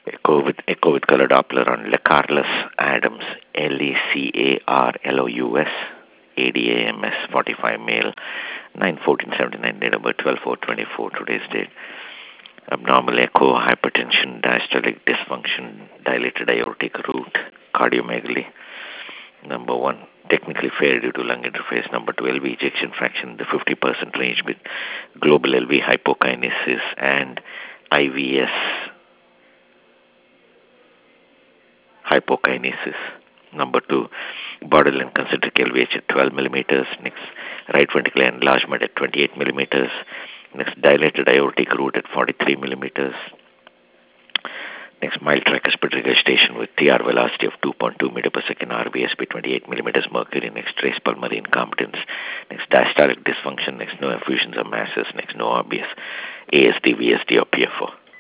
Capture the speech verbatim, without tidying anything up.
Echo with echo with color Doppler on Lecarlus Adams, L E C A R L O U S, A D A M S, forty-five male, nine fourteen seventy-nine, date of birth twelve four twenty-four, today's date. Abnormal echo, hypertension, diastolic dysfunction, dilated aortic root, cardiomegaly. Number one, technically fair due to lung interface. Number two, L V ejection fraction in the fifty percent range with global L V hypokinesis and I V S hypokinesis. Number two, borderline concentric L V H at twelve millimeters. Next, right ventricular enlargement at twenty-eight millimeters. Next, dilated aortic root at forty-three millimeters. Next, mild tricuspid regurgitation with T R velocity of two point two meter per second, R V S P twenty-eight millimeters mercury. Next, trace pulmonary incompetence. Next, diastolic dysfunction. Next, no effusions or masses. Next, no obvious A S D, V S D, or P F O.